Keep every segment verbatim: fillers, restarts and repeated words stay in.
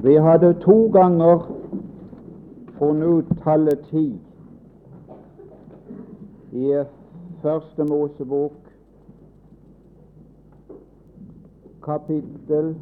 Vi hadde to ganger funnet ut tallet ti i Første Mosebok, kapittel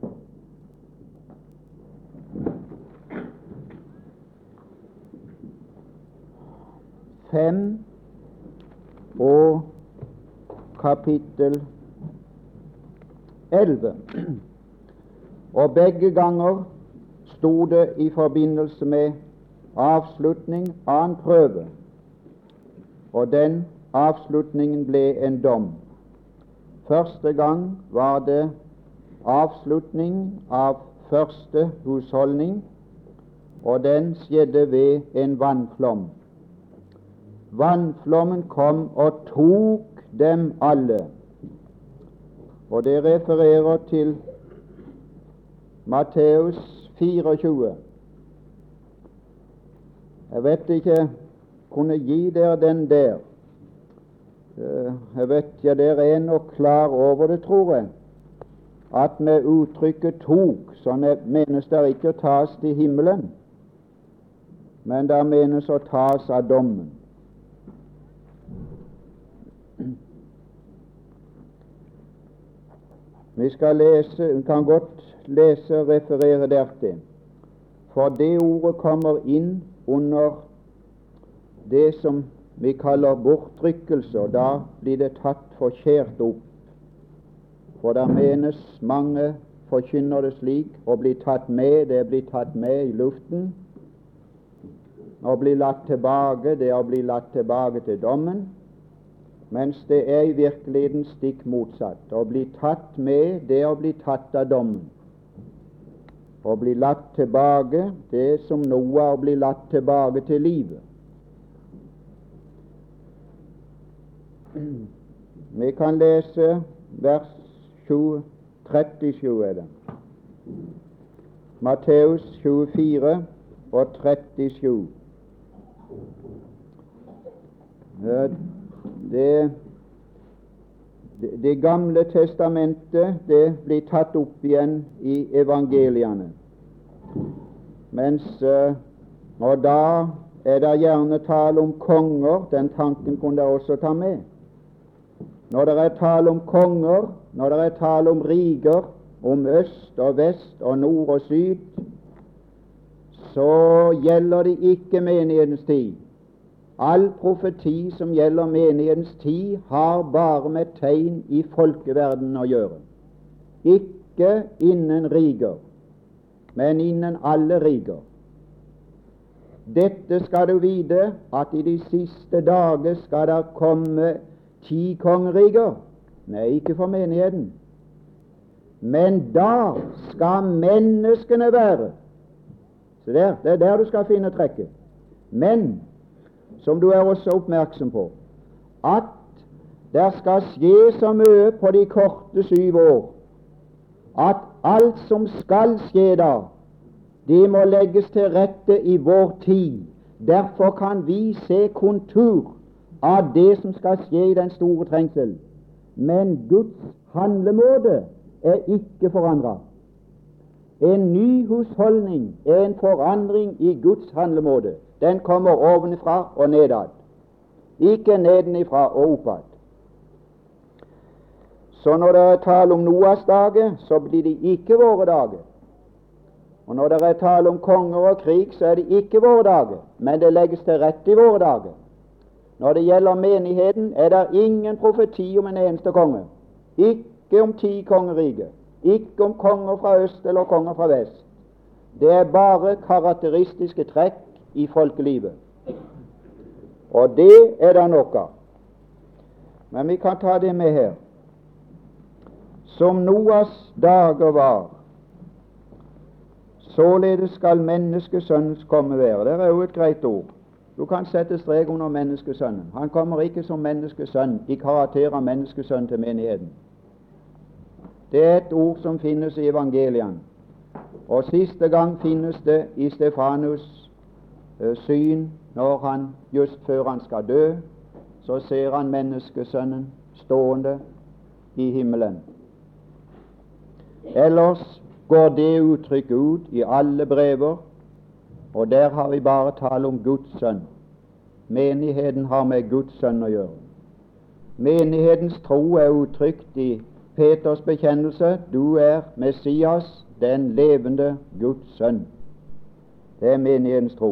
fem og kapittel elleve. Og begge ganger sto det i forbindelse med avslutning av en prøve, og den avslutningen ble en dom. Første gang var det avslutning av første husholdning, og den skjedde ved en vannflom. Vannflommen kom og tok dem alle, og det refererer til Matteus fireogtjue. Jeg vet ikke, kunne gi dere den der. Jeg vet ja, dere er nok klar over det, tror jeg, at med uttrykket tok, så menes det ikke å tas til himmelen, men det menes å tas av dommen. Vi skal lese, vi kan godt lese og referere dertil, for det ordet kommer inn under det som vi kaller bortrykkelse, og da blir det tatt forkjært opp. For der menes mange forkynner det slik å bli tatt med, det blir tatt med i luften. Å bli latt tilbake, det er å bli latt tilbake til dommen, mens det er i virkeligheten stikk motsatt. Å bli tatt med, det er å bli tatt av dommen. Å bli latt tilbake, det er som Noah å bli latt tilbake til livet. Vi kan lese vers trettisju, er det. Matteus tjuefire og trettisju. Det, det, det gamle testamentet, det blir tatt opp igjen i evangeliene. Mens, og da er det gjerne tale om konger, den tanken kunne dere også ta med. Når det er tale om konger, når det er tale om riker, om øst og vest og nord og syd, så gjelder det ikke menighetens tid. All profeti som gjelder menighetens tid, har bare med tegn i folkeverdenen å gjøre. Ikke innen riker, men innen alle riker. Dette skal du vite, at i de siste dager skal det komme ti kongeriker. Nei, ikke for menigheten. Men da skal menneskene være. Så der, det er der du skal finne trekket. Men, som du er også oppmerksom på, at der skal skje så mye på de korte syv år, at alt som skal skje da, det må legges til rette i vår tid. Derfor kan vi se kontur av det som skal skje i den store trengsel. Men Guds handlemåte er ikke forandret. En ny husholdning er en forandring i Guds handlemåte. Den kommer ovenfra og nedad, ikke nedenifra og oppad. Så når det er tale om Noas dager, så blir det ikke våre dager. Og når det er tale om konger og krig, så er det ikke våre dager, men det legges til rette i våre dager. Når det gjelder menigheten, er det ingen profeti om en eneste konge. Ikke om ti kongeriker, ikke om konger fra øst eller konger fra vest. Det er bare karakteristiske trekk i folkelivet. Og det er det nok av. Men vi kan ta det med her. Som Noas dager var, således skal menneskesønnens komme være. Det er jo et greit ord. Du kan sette strek under menneskesønnen. Han kommer ikke som menneskesønn i karakter av menneskesønn til menigheten. Det er et ord som finnes i evangeliene. Og siste gang finnes det i Stefanus uh, syn, når han, just før han skal dø, så ser han menneskesønnen stående i himmelen. Ellers går det uttrykket ut i alle brever, og der har vi bare tale om Guds sønn. Menigheten har med Guds sønn å gjøre. Menighetens tro er uttrykt i Peters bekjennelse: du er Messias, den levende Guds sønn. Det er menighetens tro.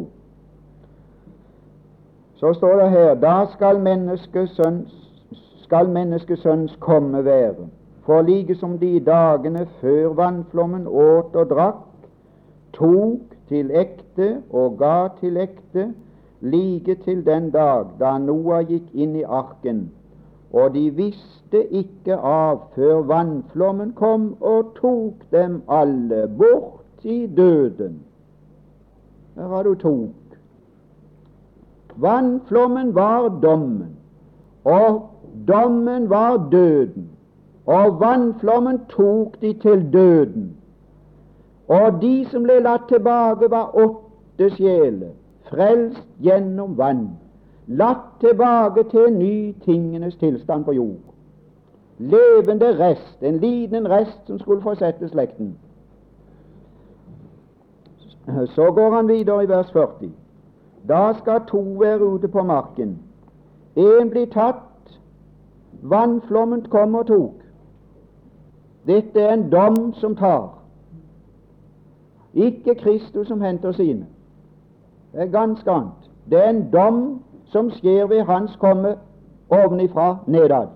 Så står det her: da skal menneskesønns, skal menneskesønns komme være. For like som de dagene før vannflommen åt og drakk, tok til ekte og ga til ekte, like til den dag da Noah gikk inn i arken, og de visste ikke av før vannflommen kom og tok dem alle bort i døden. Der har du tok. Vannflommen var dommen, og dommen var døden. Og vannflommen tok de til døden. Og de som ble latt tilbake, var åtte sjeler, frelst gjennom vann, latt tilbake til ny tingenes tilstand på jord. Levende rest, en liten rest som skulle fortsette slekten. Så går han videre i vers førti. Da skal to være ute på marken. En blir tatt, vannflommen kom og tok. Dette er en dom som tar. Ikke Kristus som henter sine. Det er ganske annet. Det er en dom som skjer ved Hans komme ovenifra nedad.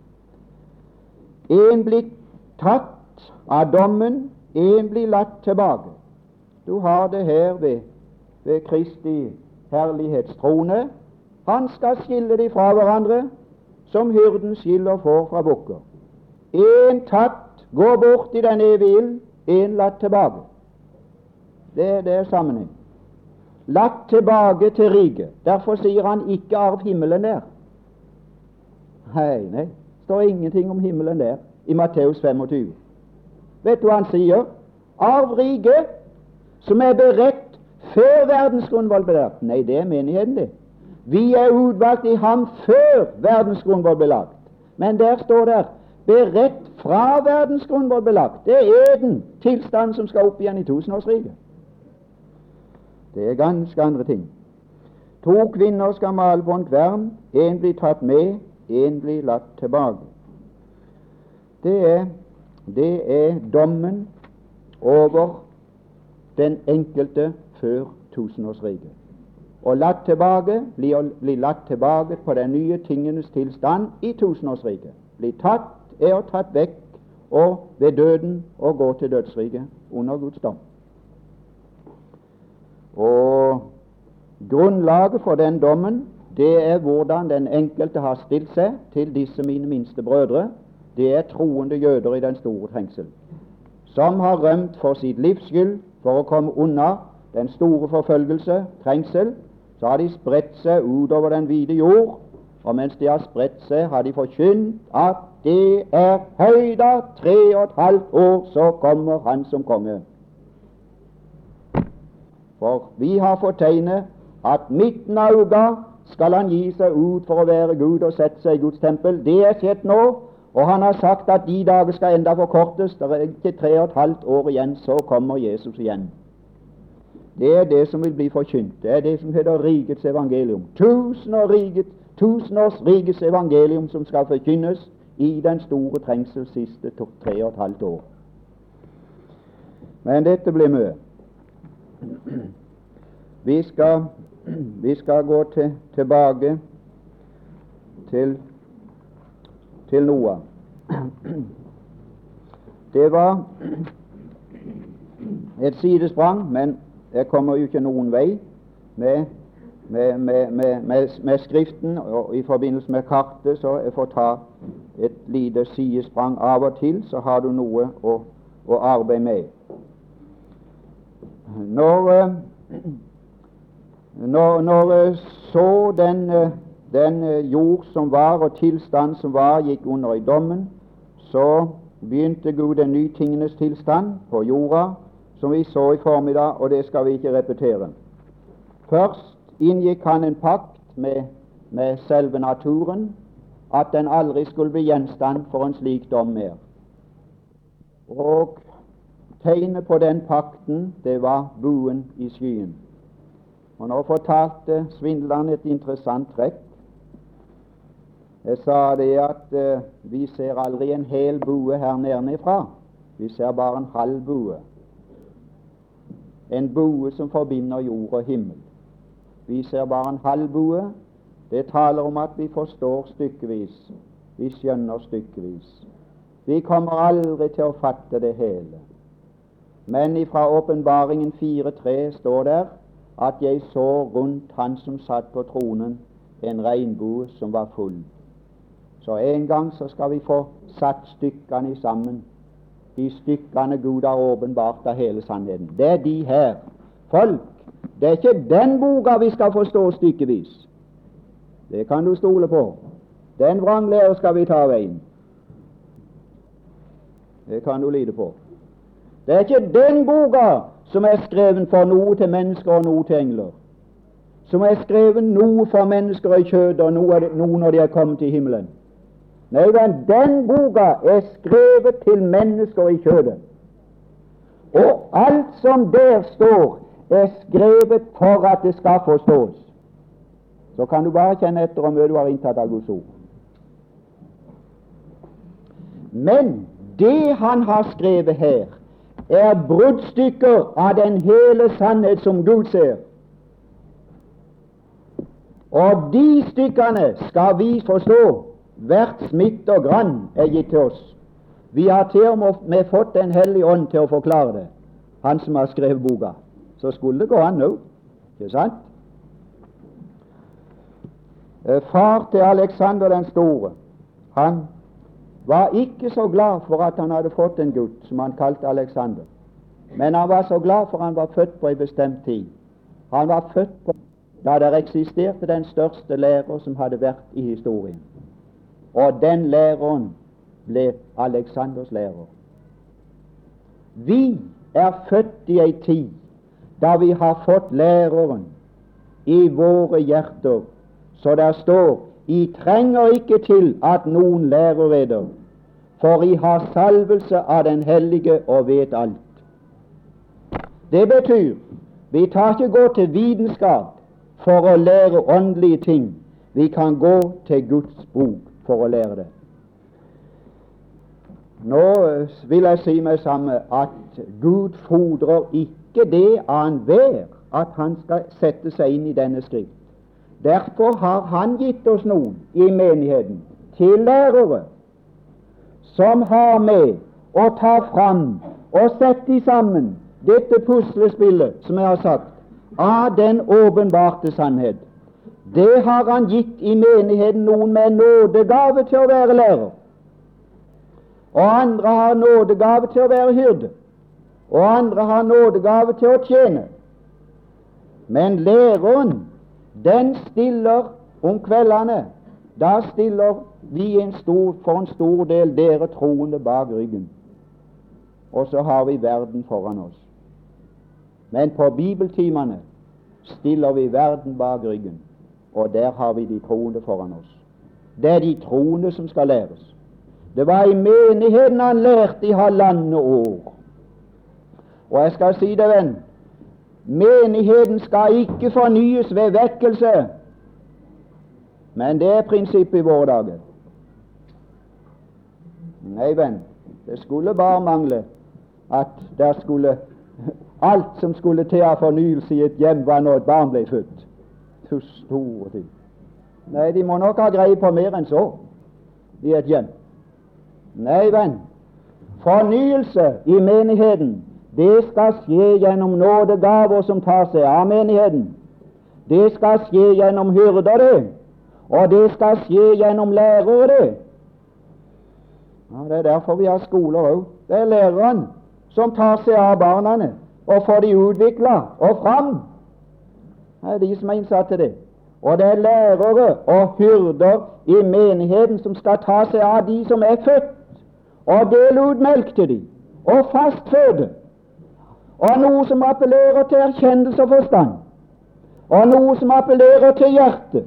En blir tatt av dommen, en blir latt tilbake. Du har det her ved, ved Kristi herlighetstrone. Han skal skille de fra hverandre, som hyrden skiller får fra bukker. En tatt, går bort i den evige ild, en latt tilbake. Det, det er sammenheng. Latt tilbake til riket. Derfor sier han ikke arv himmelen der. Nei, nei, det står ingenting om himmelen der i Matteus femogtyve. Vet du hva han sier? Arv riket, som er beredt før verdens grunnvoll ble lagt. Nei, det er menigheten, det. Vi er utvalgt i ham før verdens grunnvoll ble lagt. Men der står det beredt fra verdens grunnvoll ble lagt. Det er eden, tilstand som skal opp igjen i tusenårsriket. Det er ganske andre ting. To kvinner skal male på en kvern. En blir tatt med, en blir latt tilbake. Det er, det er dommen over den enkelte før tusenårsriket. Og latt tilbake blir, blir latt tilbake på den nye tingenes tilstand i tusenårsriket. Blir tatt, er tatt vekk, og ved døden og går til dødsriket under Guds dom. Og grunnlaget for den dommen, det er hvordan den enkelte har stilt seg til disse mine minste brødre. Det er troende jøder i den store trengsel, som har rømt for sitt livs skyld for å komme unna den store forfølgelse, trengsel. Så har de spredt seg utover den vide jord, og mens de har spredt seg, har de forkynt at det er høyda tre og et halvt år, så kommer Han som konge. For vi har fått tegnet at midten av uka skal Han gi seg ut for å være Gud og sette seg i Guds tempel. Det er skjedd nå, og Han har sagt at de dager skal enda forkortes. Det er ikke tre og et halvt år igjen, så kommer Jesus igjen. Det er det som vil bli forkynt. Det er det som heter rikets evangelium. Tusenårsrikets tusenårsrikets evangelium som skal forkynnes i den store trengsel siste to, tre og et halvt år. Men dette blir mye. Vi skal, vi skal gå til, tilbake til, til Noah. Det var et sidesprang, men jeg kommer jo ikke noen vei med, med, med, med, med, med Skriften, og i forbindelse med kartet, så jeg får ta et lite sidesprang av og til, så har du noe å, å arbeide med. Når, når, når så den, den jord som var, og tilstand som var, gikk under i dommen, så begynte Gud en ny tingenes tilstand på jorda, som vi så i formiddag, og det skal vi ikke repetere. Først inngikk Han en pakt med, med selve naturen, at den aldri skulle bli gjenstand for en slik dom mer. Og tegnet på den pakten, det var buen i skyen. Og nå fortalte svindleren et interessant trekk. Jeg sa det at uh, vi ser aldri en hel bue her nedenfra. Vi ser bare en halv bue. En bue som forbinder jord og himmel. Vi ser bare en halv bue. Det taler om at vi forstår stykkevis. Vi skjønner stykkevis. Vi kommer aldri til å fatte det hele. Men ifra Åpenbaringen fire tre står der at jeg så rundt han som satt på tronen, en regnbue som var full. Så en gang så skal vi få satt stykkene sammen. De stykkene Gud har åpenbart av hele sannheten. Det er de her. Folk, det er ikke den boka vi skal forstå stykkevis. Det kan du stole på. Den vranglære skal vi ta veien. Det kan du lide på. Det er ikke den boka som er skreven for noe til mennesker og noe til engler. Som er skreven noe for mennesker i kjødet og noe, noe når de er kommet til himmelen. Nei, men den boka er skrevet til mennesker i kjødet. Og alt som der står, er skrevet for at det skal forstås. Så kan du bare kjenne etter om du har inntatt av Guds ord. Men det han har skrevet her, er bruddstykker av den hele sannhet som Gud ser. Og de stykkene skal vi forstå. Hvert smitt og grann er gitt til oss. Vi har til og med fått Den hellige ånd til å forklare det. Han som har skrevet boka. Så skulle det gå an nå. Ikke sant? Far til Alexander den store, han var ikke så glad for at han hadde fått en gutt som han kalte Alexander. Men han var så glad for han var født på en bestemt tid. Han var født på da det eksisterte den største lærer som hadde vært i historien. Og den læreren ble Alexanders lærer. Vi er født i ei tid da vi har fått læreren i våre hjerter, så der står: I trenger ikke til at noen lærer eder, for I har salvelse av den hellige og vet alt. Det betyr vi tar ikke gå til vitenskap for å lære åndelige ting. Vi kan gå til Guds bok for å lære det. Nå vil jeg si meg samme at Gud fordrer ikke det av enhver at han skal sette seg inn i denne skrift. Derfor har han gitt oss noen i menigheten til lærere som har med å ta fram og sette sammen dette puslespillet som jeg har sagt, av den åpenbarte sannhet. Det har han gitt i menigheten noen med nådegave til å være lærer, og andre har nådegave til å være hyrde, og andre har nådegave til å tjene. Men læreren, den stiller om kveldene. Da stiller vi en stor, for en stor del dere troende bak ryggen, og så har vi verden foran oss. Men på bibeltimene stiller vi verden bak ryggen, og der har vi de troende foran oss. Det er de troende som skal læres. Det var i menigheten han lærte i halvannet år. Og jeg skal si det, venn, menigheten skal ikke fornyes ved vekkelse, men det er prinsippet i våre dager. Nei, venn, det skulle bare mangle at der skulle alt som skulle til av fornyelse i et hjem var når et barn ble født. Så store ting. Nei, de må nok ha greie på mer enn så i et hjem. Nei, venn, fornyelse i menigheten, det skal skje gjennom nådegaver som tar seg av menigheten. Det skal skje gjennom hyrder, det, og det skal skje gjennom lærere, det. Ja, det er derfor vi har skoler òg. Det er læreren som tar seg av barna og får de utvikla og fram. Det er de som er innsatt til det. Og det er lærere og hyrder i menigheten som skal ta seg av de som er født, og dele ut melk til dem, og fastføde, og noe som appellerer til erkjennelse og forstand, og noe som appellerer til hjertet.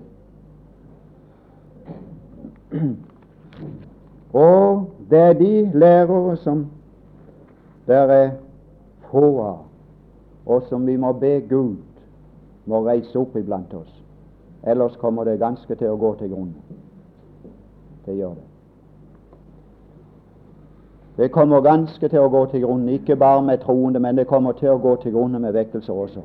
Og det er de lærere som der er få av, og som vi må be Gud må reise opp iblant oss. Ellers kommer det ganske til å gå til grunne. Det gjør det. Det kommer ganske til å gå til grunne, ikke bare med troende, men det kommer til å gå til grunne med vekkelser også.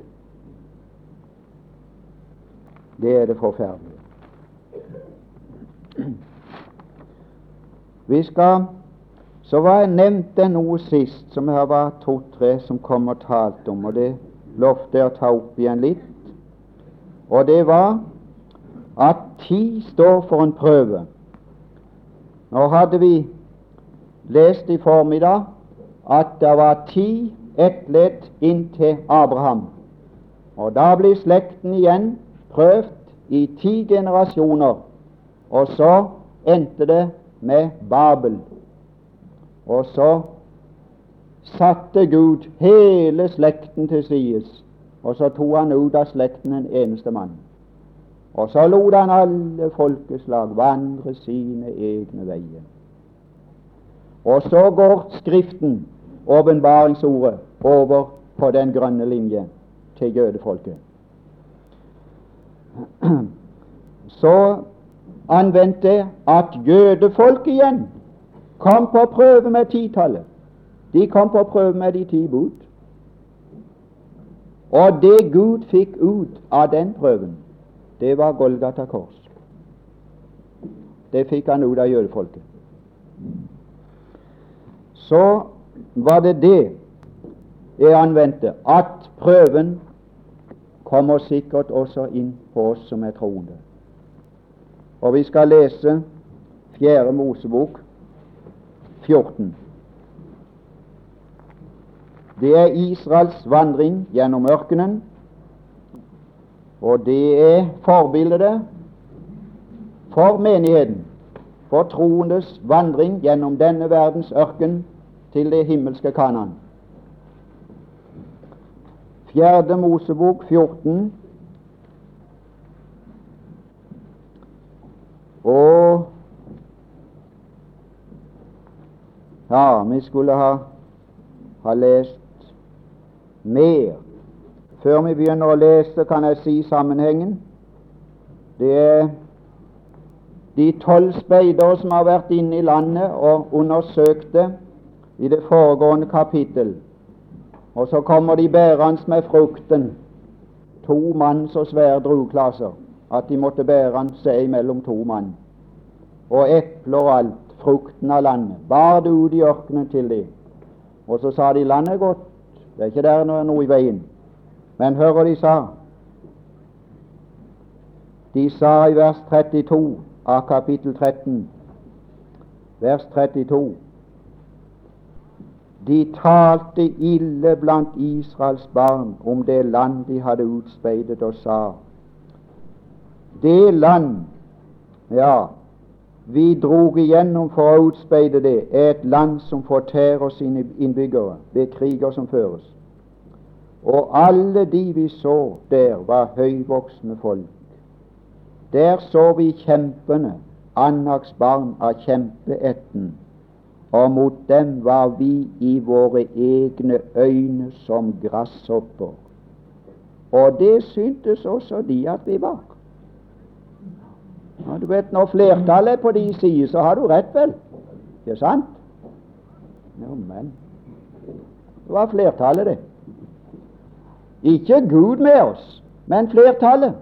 Det er det forferdelige. Vi skal, så var jeg nevnte noe sist, som jeg var to-tre som kom og talte om, og det lovte jeg å ta opp igjen litt. Og det var at tid står for en prøve. Nå hadde vi lest i formiddag at det var ti etterlatt inntil Abraham, og da blir slekten igjen prøvd i ti generasjoner, og så endte det med Babel. Og så satte Gud hele slekten til sides, og så tok han ut av slekten en eneste mann. Og så lot han alle folkeslag vandre sine egne veier. Og så går Skriften, åpenbaringsordet, over på den grønne linje til jødefolket. Så anvendte jeg at jødefolket igjen kom på prøve med titallet. De kom på prøve med de ti bud. Og det Gud fikk ut av den prøven, det var Golgata kors. Det fikk han ut av jødefolket. Så var det det jeg anvendte, at prøven kommer sikkert også inn på oss som er troende. Og vi skal lese Fjerde Mosebok fjorten. Det er Israels vandring gjennom ørkenen, og det er forbildet for menigheten, for troendes vandring gjennom denne verdens ørken til det himmelske Kanaan. Fjerde Mosebok fjorten, og ja, vi skulle ha, ha lest mer. Før vi begynner å lese, kan jeg si sammenhengen. Det er de tolv speidere som har vært inne i landet og undersøkt det i det foregående kapittel. Og så kommer de bærende med frukten, to mann så svære drugeklasser at de måtte bære den seg mellom to mann. Og epler og alt, frukten av landet, bar det ut i ørkenen til dem. Og så sa de, landet er godt, det er ikke der noe, noe i veien. Men hør hva de sa. De sa i vers trettito av kapittel tretten, vers trettito, de talte ille blant Israels barn om det land de hadde utspeidet, og sa, det land, ja, vi drog igjennom for å utspeide det, er et land som fortærer sine innbyggere ved kriger som føres. Og alle de vi så der var høyvoksne folk. Der så vi kjempene, Anaks barn av kjempeetten, og mot dem var vi i våre egne øyne som grasshopper. Og det syntes også de at vi var. Ja, du vet, når flertallet er på de sider, så har du rett, vel? Ikke sant? Jo, men det var flertallet, det. Ikke Gud med oss, men flertallet.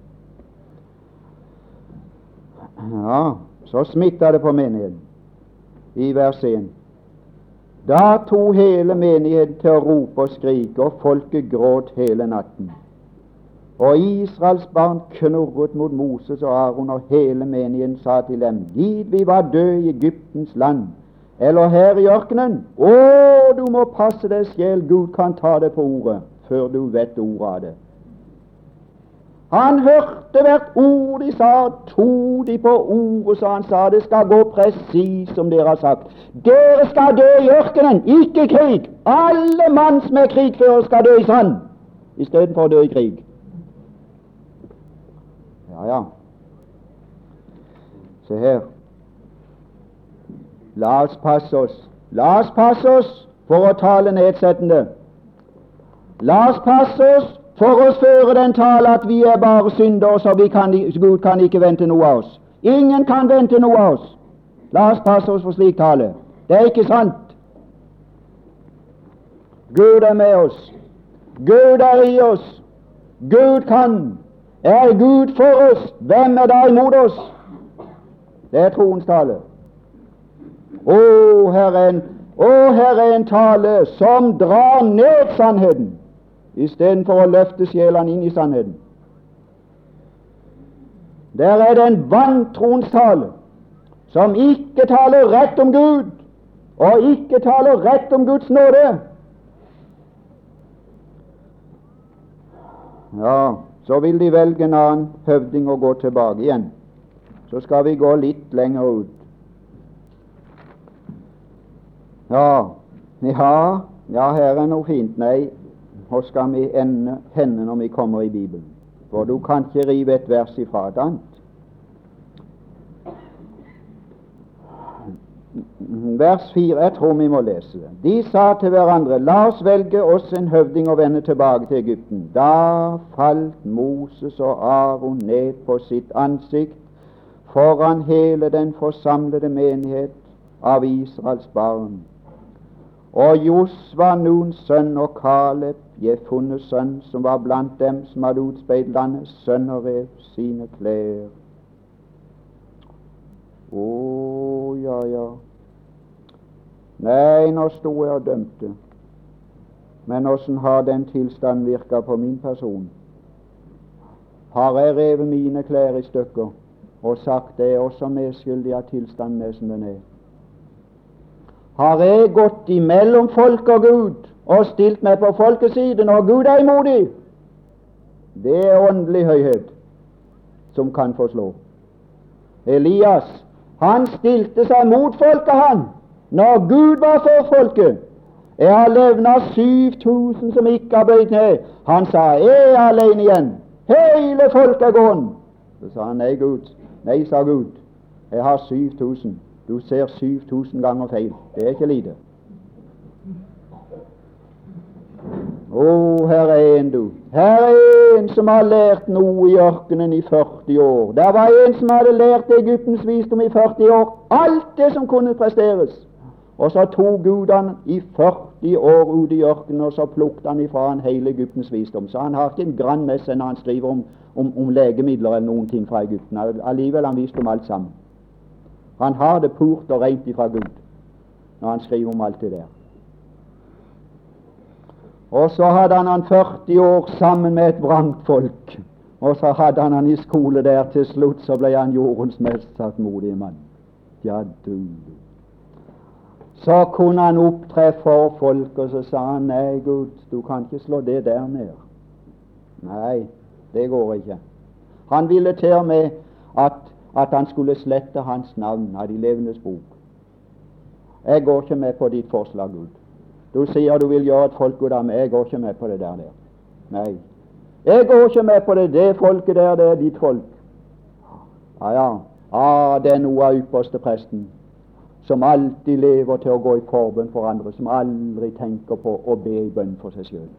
Ja, så smittet det på menigheten i vers en. Da tok hele menigheten til å rope og skrike, og folket gråt hele natten. Og Israels barn knurret mot Moses og Aaron, og hele menigheten sa til dem, gid vi var døde i Egyptens land, eller her i ørkenen. Å, du må passe deg, sjel, Gud kan ta det på ordet, før du vet ordet av det. Han hørte hvert ord de sa, tog de på ordet, så han sa, det skal gå presis som dere har sagt. Dere skal dø i ørkenen, ikke krig. Alle mann som er krigfører skal dø i sand, i stedet for å dø i krig. Ja, ja. Se her. La oss passe oss. La oss passe oss for å tale nedsettende La oss passe oss for å føre den tale at vi er bare syndere, så vi kan, Gud kan ikke vente noe av oss. Ingen kan vente noe av oss. La oss passe oss for slik tale. Det er ikke sant. Gud er med oss. Gud er i oss. Gud kan. Er Gud for oss, hvem er da imot oss? Det er troens tale. Å, her er en, å, her er en tale som drar ned sannheten istedenfor å løfte sjelene inn i sannheten. Der er det en vantroens tale som ikke taler rett om Gud, og ikke taler rett om Guds nåde. Ja, så vil de velge en annen høvding og gå tilbake igjen. Så skal vi gå litt lenger ut. Ja, ja, ja, her er noe fint. Nei, hvor skal vi ende henne når vi kommer i Bibelen? For du kan ikke rive et vers ifra et annet. Vers fire, jeg tror vi må lese det. De sa til hverandre, la oss velge oss en høvding og vende tilbake til Egypten. Da falt Moses og Aron ned på sitt ansikt foran hele den forsamlede menighet av Israels barn. Og Josva, Nuns sønn, og Kaleb, Jefunnes sønn, som var blant dem som hadde utspeidt landet, sønnerrev sine klær. Å, ja, ja. Nei, nå sto jeg og dømte. Men åssen har den tilstanden virket på min person? Har jeg revet mine klær i stykker og sagt det er også medskyldig av tilstanden er som den er? Har jeg gått imellom folk og Gud og stilt meg på folkesiden, og Gud er imot dem? Det er åndelig høyhet som kan forslå. Elias, han stilte seg mot folket, han, når Gud var for folket. Jeg har levnet syv tusen som ikke har bøyd ned. Han sa, jeg er alene igjen. Hele folket er gående. Så sa han, nei, Gud. Nei, sa Gud. Jeg har syv tusen. Du ser syv tusen ganger feil. Det er ikke lite. Å, oh, her er en, du. Her er en som har lært noe i ørkenen i førti år. Der var en som hadde lært Egyptens visdom i førti år. Alt det som kunne presteres. Og så tok Gud han i førti år ut i ørkenen, og så plukket han ifra han hele Egyptens visdom. Så han har ikke en grann med seg når han skriver om, om, om legemidler eller noen ting fra Egypten. Alligevel han visste om alt sammen. Han har det purt og rent ifra Gud når han skriver om alt det der. Og så hadde han han førti år sammen med et vrangfolk, og så hadde han han i skole der. Til slutt så ble han jordens mest saktmodige mann. Ja, du. Så kunne han opptre for folk, og så sa han, nei, Gud, du kan ikke slå det der ned. Nei, det går ikke. Han ville til og med at, at han skulle slette hans navn av de levendes bok. Jeg går ikke med på ditt forslag, Gud. Du sier du vil gjøre et folk ut av meg. Jeg går ikke med på det der. der. Nei. Jeg går ikke med på det. Det folket der, det er ditt folk. Ja, ja. Ah, det er noe av ypperste presten, som alltid lever til å gå i forbønn for andre, som aldri tenker på å be i bønn for seg selv.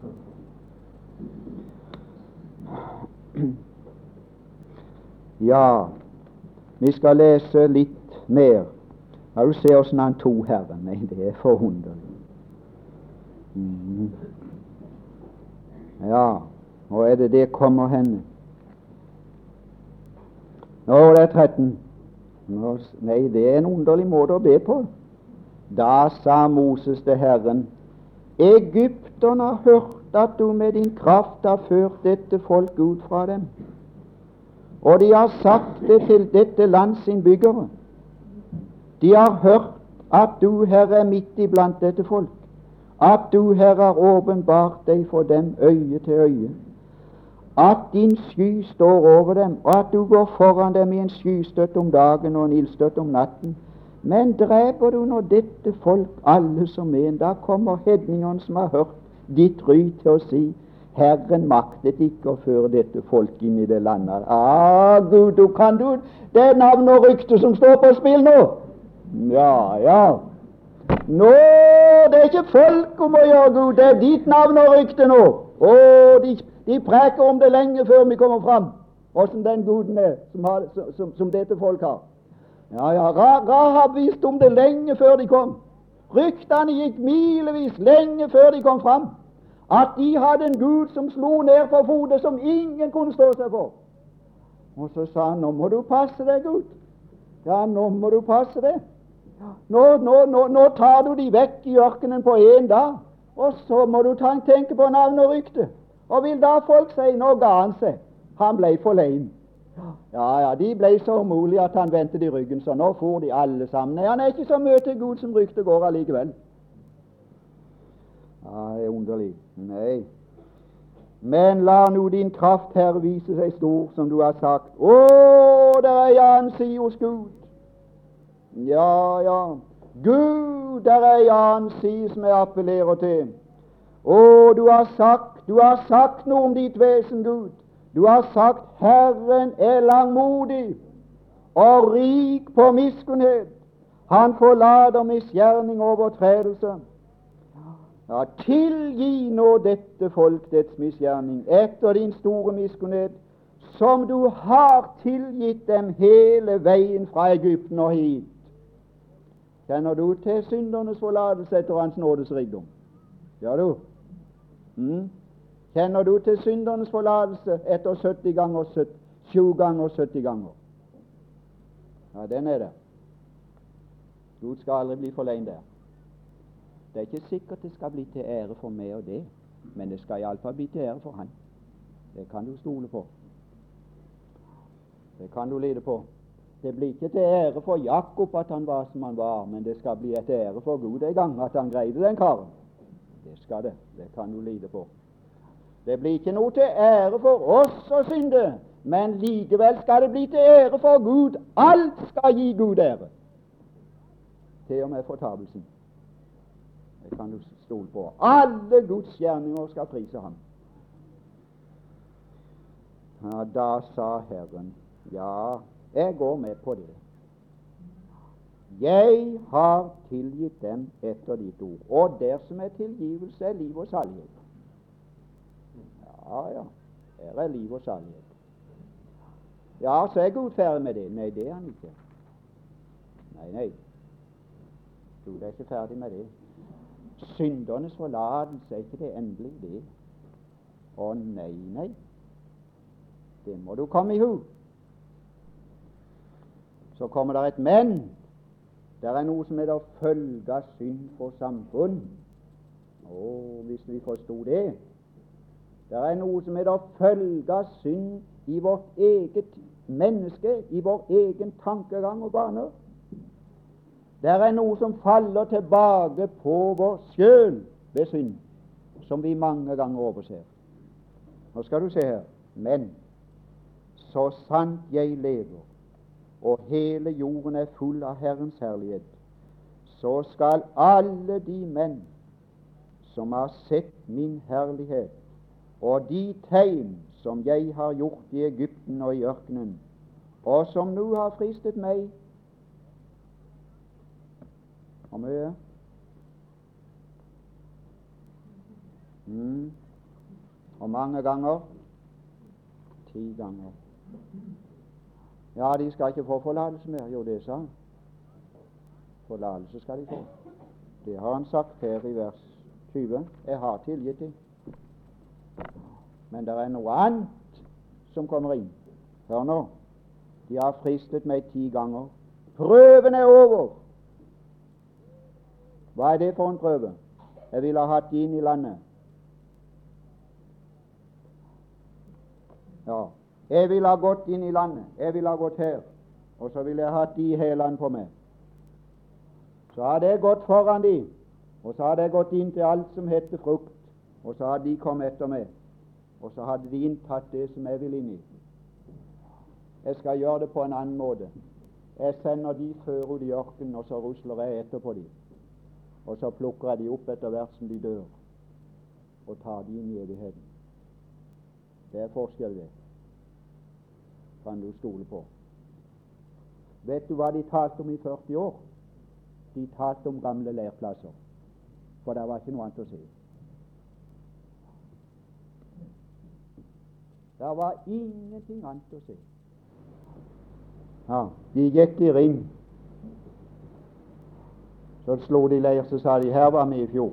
Ja, vi skal lese litt mer. Ja, du ser hvordan han tok Herren. Nei, det er forunderlig. Mm. Ja, og er det det kommer henne? Nå, det er tretten. Nå, nei, det er en underlig måte å be på. Da sa Moses til Herren, Egypterne har hørt at du med din kraft har ført dette folk ut fra dem, og de har sagt det til dette lands innbyggere. De har hørt at du, Herre, er midt iblant dette folk, at du, Herre, har åpenbart deg for dem øye til øye, at din sky står over dem, og at du går foran dem i en skystøtt om dagen og en ildstøtt om natten. Men dreper du nå dette folk alle som en, da kommer hedningene som har hørt ditt ry til å si, Herren maktet ikke å føre dette folk inn i det landet. Ah, Gud, du kan du, det er navn og rykte som står på spill nå. Ja, ja. Nå, det er ikke folk om å gjøre Gud, det er ditt navn og rykte nå. Å, de, de preker om det lenge før vi kommer fram, åssen den Guden er som, har, som, som dette folk har. Ja, ja, Rahab visste om det lenge før de kom. Ryktene gikk milevis lenge før de kom fram, at de hadde en Gud som slo ned for hodet, som ingen kunne stå seg for. Og så sa han, nå må du passe deg, Gud. Ja, nå må du passe deg. Nå, nå, nå, nå tar du de vekk i ørkenen på en dag, og så må du ta, tenke på navn og rykte. Og vil da folk si, nå ga han seg. Han ble for lein. Ja, ja, de ble så umulige at han ventet i ryggen, så nå for de alle sammen. Nei, han er ikke så mye til Gud som ryktet går allikevel. Ja, det er underlig. Nei. Men la nå din kraft, Herre, vise seg stor, som du har sagt. Å, der er Jan si hos Gud. Ja, ja. Gud, der er Jan si som jeg appellerer til. Å, du har sagt, du har sagt noe om ditt vesen, Gud. Du har sagt, Herren er langmodig og rik på miskunnhet. Han forlater misgjerning og overtredelse. Ja, tilgi nå dette folk dets misgjerning etter din store miskunnhet, som du har tilgitt dem hele veien fra Egypten og hit. Kjenner du til syndernes forlatelse etter hans nådes rikdom? Ja, du? Mm? Kjenner du til syndernes forlatelse etter sytti ganger, sju ganger, sytti ganger? Ja, den er det. Gud skal aldri bli forlegnet der. Det er ikke sikkert det skal bli til ære for meg og det, men det skal iallfall bli til ære for han. Det kan du stole på. Det kan du lide på. Det blir ikke til ære for Jakob at han var som han var, men det skal bli til ære for Gud en gang at han greide den karen. Det skal det. Det kan du lide på. Det blir ikke noe til ære for oss å synde, men likevel skal det bli til ære for Gud. Alt skal gi Gud ære. Til og med fortapelsen. Det kan du stole på. Alle Guds gjerninger skal prise ham. Ja, da sa Herren, ja, jeg går med på det. Jeg har tilgitt dem etter ditt ord, og der som er tilgivelse, er liv og salighet. Ja, ja, her er liv og salighet. Ja, så er Gud ferdig med det. Nei, det er han ikke. Nei, nei. Gud er ikke ferdig med det. Syndernes forlatelse er ikke det endelig, det. Å nei, nei. Det må du komme i hu. Så kommer det et men. Det er noe som heter følge av synd for samfunn. Å, hvis vi forstod det. Det er noe som heter følge av synd i vårt eget menneske, i vår egen tankegang og baner. Det er noe som faller tilbake på vår sjøl ved synd, som vi mange ganger overser. Nå skal du se her. Men så sant jeg lever, og hele jorden er full av Herrens herlighet, så skal alle de menn som har sett min herlighet, og de tegn som jeg har gjort i Egypten og i ørkenen, og som nå har fristet meg. Hvor mye? Mm. Og mange ganger? Ti ganger. Ja, de skal ikke få forlatelse mer. Jo, det sa han. Forlatelse skal de få. Det har han sagt her i vers tyve. Jeg har tilgitt dem. Men det er noe annet som kommer inn. Hør nå. De har fristet meg ti ganger. Prøven er over. Hva er det for en prøve? Jeg ville ha hatt de inn i landet. Ja, jeg ville ha gått inn i landet. Jeg ville ha gått her. Og så ville jeg ha hatt de i hælene på meg. Så hadde jeg gått foran de, og så hadde jeg gått inn til alt som heter frukt, og så hadde de kommet etter meg, og så hadde de inntatt det som jeg vil inn i. Jeg skal gjøre det på en annen måte. Jeg sender de før ut i ørkenen, og så rusler jeg etterpå de. Og så plukker jeg de opp etter hvert som de dør, og tar de inn i evigheten. Det er forskjell, det. Kan du stole på. Vet du hva de talte om i førti år? de talte om gamle leirplasser, for det var ikke noe annet å se. Det var ingenting annet å se. Ja, de gikk i ring. Så slo de leir, så sa de, her var vi i fjor.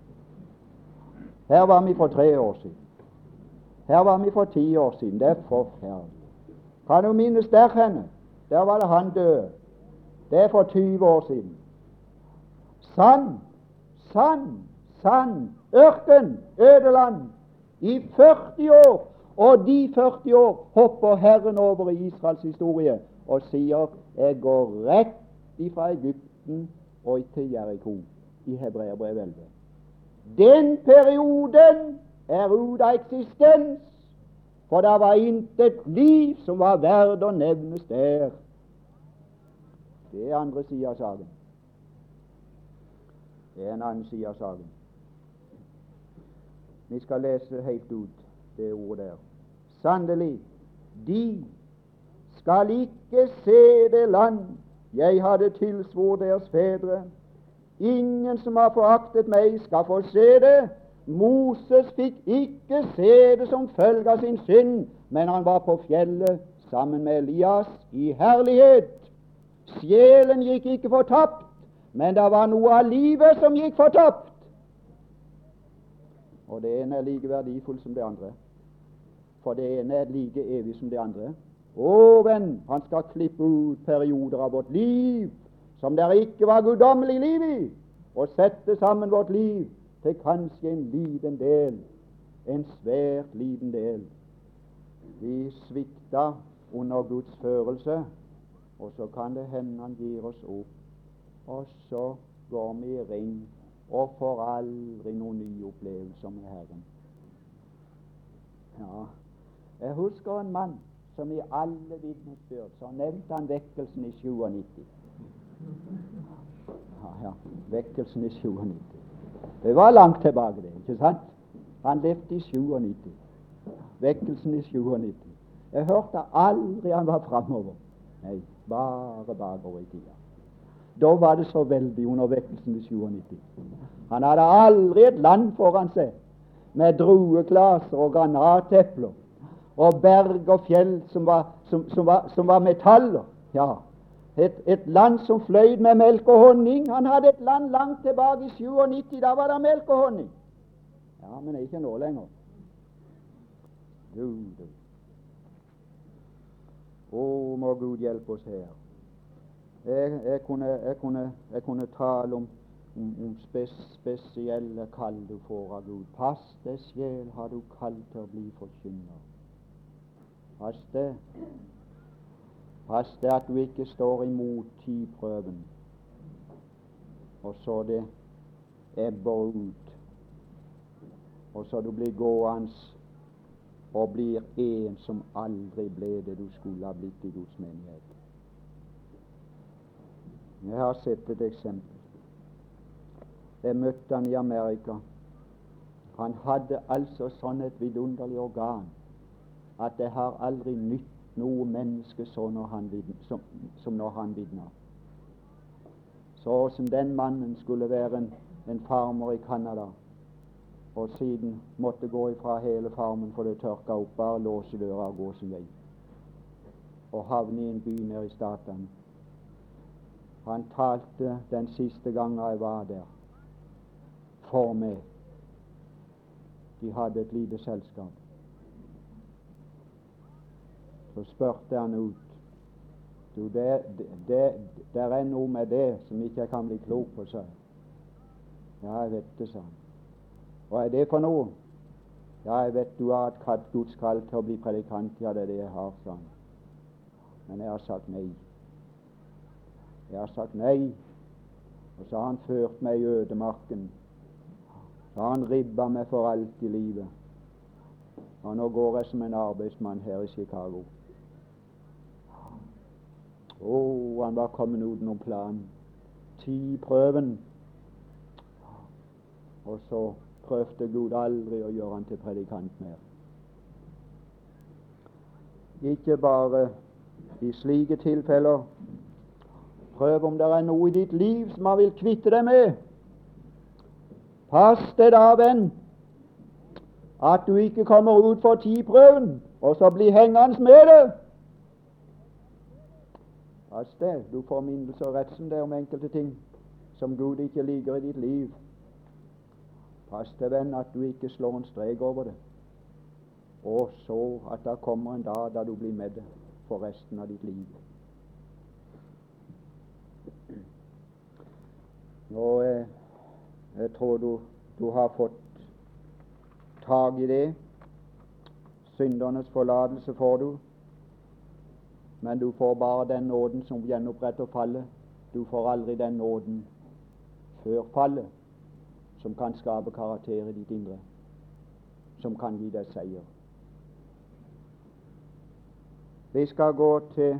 Her var vi for tre år siden. Her var vi for ti år siden. Det er forferdelig. Kan du minnes der henne? Der var det han døde. Det er for tyve år siden. Sand, sand, sand, ørken, ødeland. I førti år. Og de førti år hopper Herren over i Israels historie og sier, jeg går rett ifra Egypten og til Jericho i Hebreerbrevet elleve. Den perioden er ut av eksistens, for det var intet liv som var verd å nevnes der. Det er andre siden av saken. Det er en annen side av saken. Vi skal lese helt ut det ordet der. Sannelig, de skal ikke se det land jeg hadde tilsvor deres fedre. Ingen som har foraktet meg, skal få se det. Moses fikk ikke se det som følge av sin synd, men han var på fjellet sammen med Elias i herlighet. Sjelen gikk ikke fortapt, men det var noe av livet som gikk fortapt. Og det ene er like verdifullt som det andre, for det ene er like evig som det andre. Å, venn, han skal klippe ut perioder av vårt liv som der ikke var guddommelig liv i, og sette sammen vårt liv til kanskje en liten del, en svært liten del. Vi svikta under Guds førelse, og så kan det hende han gir oss opp, og så går vi i ring og får aldri noen nye opplevelser med Herren. Ja, jeg husker en mann som i alle vitnesbyrd så nevnte han vekkelsen i nittisju. Ja, ja, vekkelsen i nittisju. Det var langt tilbake det, ikke sant? Han levde i nittisju. Vekkelsen i nittisju. Jeg hørte aldri han var framover. Nei, bare bakover i tida. Da var det så veldig under vekkelsen i nittisju. Han hadde aldri et land foran seg med drueklaser og granatepler og berg og fjell som var, som, som var, som var metaller. Ja, et, et land som fløyd med melk og honning. Han hadde et land langt tilbake i nittisju, da var det melk og honning. Ja, men ikke nå lenger. Du, du. Å, må Gud hjelpe oss her. Jeg, jeg, kunne, jeg, kunne, jeg kunne tale om, om, om spes, spesielle kall du får av Gud. Pass deg, sjel, har du kalt til å bli forkynner. Pass det. Pass det at du ikke står imot tidprøven, og så det ebber ut, og så du blir gående og blir en som aldri ble det du skulle ha blitt i Guds menighet. Jeg har sett et eksempel. Jeg møtte han i Amerika. Han hadde altså sånn et vidunderlig organ at det har aldri nytt noe menneske så når han vidner, som, som når han vitner. Så som den mannen skulle være en, en farmer i Canada, og siden måtte gå ifra hele farmen for det tørka opp, bare låse døra og gå sin vei, og havne i en by nede i staten. Han talte den siste gangen jeg var der for meg. De hadde et lite selskap. Så spørte han ut, du, det, det, det, det er noe med det som ikke jeg kan bli klok på, sa jeg. Ja, jeg vet det, sa han. Hva er det for noe? Ja, jeg vet du har hatt Guds kall til å bli predikant. Ja, det er det jeg har, sa han. Men jeg har sagt nei. Jeg har sagt nei. Og så har han ført meg i ødemarken. Så har han ribba meg for alt i livet. Og nå går jeg som en arbeidsmann her i Chicago. Å, oh, han var kommet uten noen plan. Tidprøven. Og så prøvde Gud aldri å gjøre han til predikant mer. Ikke bare i slike tilfeller Prøv om det er noe i ditt liv som han vil kvitte deg med. Pass deg da, venn, at du ikke kommer ut for tidprøven, og så blir hengende med det. Pass deg, du får minnelse og redsel der om enkelte ting som Gud ikke liker i ditt liv. Pass deg, venn, at du ikke slår en strek over det, og så at det kommer en dag da du blir med det for resten av ditt liv. Nå, eh, jeg tror du, du har fått tag i det. Syndernes forlatelse får du, men du får bare den nåden som gjenoppretter fallet. Du får aldri den nåden før fallet som kan skape karakter i ditt indre, som kan gi deg seier. Vi skal gå til,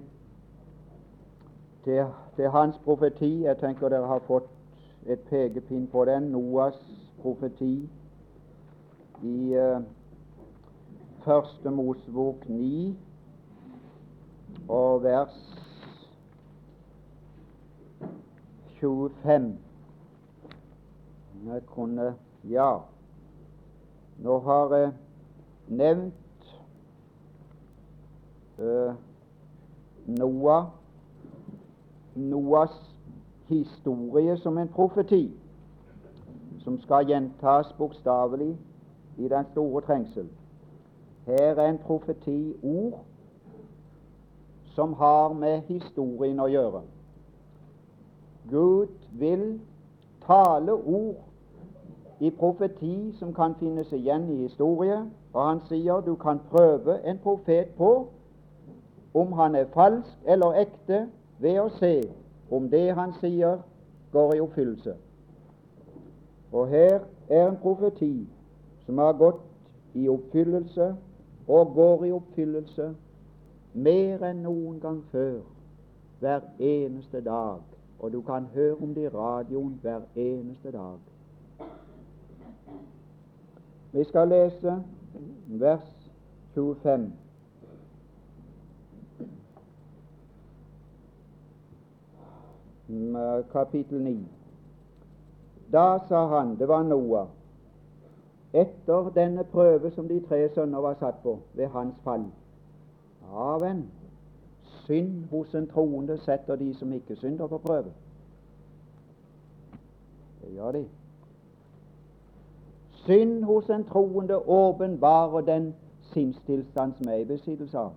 til, til hans profeti. Jeg tenker dere har fått et pekepinn på den, Noas profeti i uh, Første Mosebok ni og vers tjuefem. Jeg kunne, ja, nå har jeg nevnt uh, Noah, Noas historie som en profeti som skal gjentas bokstavelig i den store trengsel. Her er en profeti-ord som har med historien å gjøre. Gud vil tale ord i profeti som kan finnes igjen i historie, og han sier du kan prøve en profet på om han er falsk eller ekte ved å se om det han sier går i oppfyllelse. Og her er en profeti som har gått i oppfyllelse og går i oppfyllelse mer enn noen gang før, hver eneste dag. Og du kan høre om det i radioen hver eneste dag. Vi skal lese vers tjuefem. Kapittel ni. Da sa han, det var Noah, etter denne prøve som de tre sønner var satt på ved hans fall. Ja, venn, synd hos en troende setter de som ikke synder på prøve. Det gjør de. Synd hos en troende åpenbarer den sinnstilstand som er i besittelse av.